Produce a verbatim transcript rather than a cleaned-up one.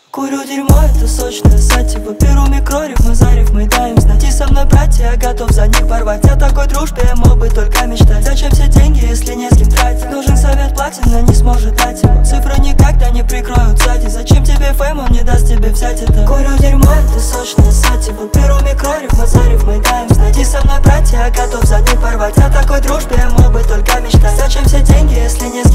Курю дерьмо, это сочное сативо. Беру микрорифмы, за рифмой дай им знать. И со мной, братья, я готов за них порвать. О такой дружбе я мог бы только мечтать. Зачем все деньги, если не с кем тратить? Нужен совет, платина не сможет дать его. Цифры никогда не прикроют сзади. Зачем тебе фейм, он не даст тебе взять это. Курю дерьмо, это сочное сативо. Беру микрорифмы, за рифмой дай им знать. И со мной, братья, я готов за них порвать. О такой дружбе я мог бы только мечтать. Зачем все деньги, если не с